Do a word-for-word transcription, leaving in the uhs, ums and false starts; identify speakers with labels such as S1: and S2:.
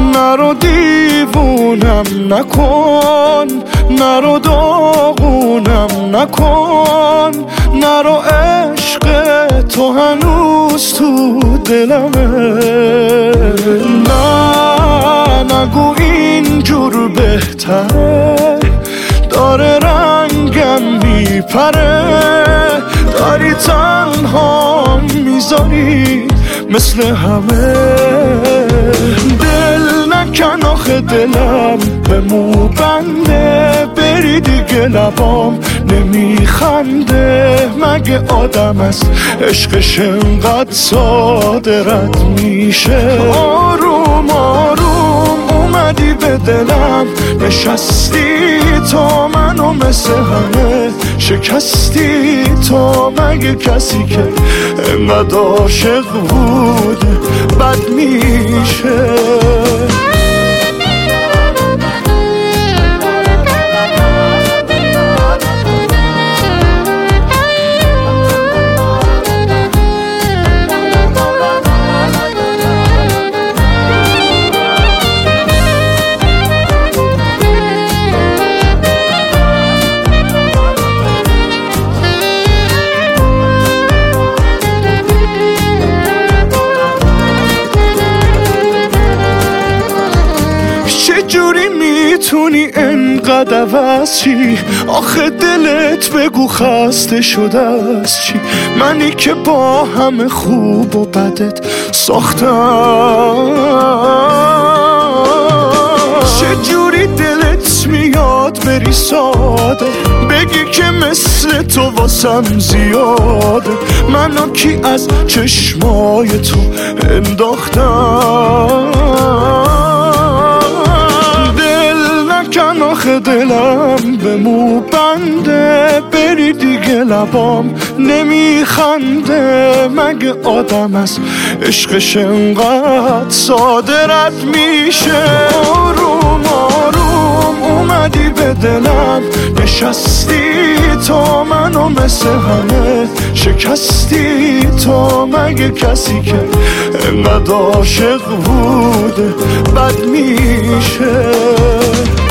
S1: نرو دیوونم نکن، نرو داغونم نکن، نرو عشق تو هنوز تو دلمه. نه نگو اینجور بهتره، داره رنگم میپره، داری تنها میذاری مثل همه. دل نکن آخه دلم به مو بنده، بری دیگه لبام نمیخنده. مگه آدم است عشقش انقدر ساده رد میشه؟ آروم آروم اومدی به دلم نشستی، تو منو مثل همه شکستی. تو مگه کسی که انقدر عاشق بود بد میشه؟ چجوری میتونی انقدر عوض چی؟ آخه دلت بگو خسته شده از چی؟ منی که با همه خوب و بدت ساختم. چجوری دلت میاد بری ساده، بگی که مثل تو واسم زیاده. منو کی از چشمای تو انداختم؟ کن آخه دلم به مو بنده، بری دیگه لبام نمیخنده. مگه آدم است عشقش انقدر صاده رد میشه؟ آروم آروم اومدی به دلم نشستی، تو منو مثل همه شکستی. تو مگه کسی که انقدر عاشق بود بد میشه؟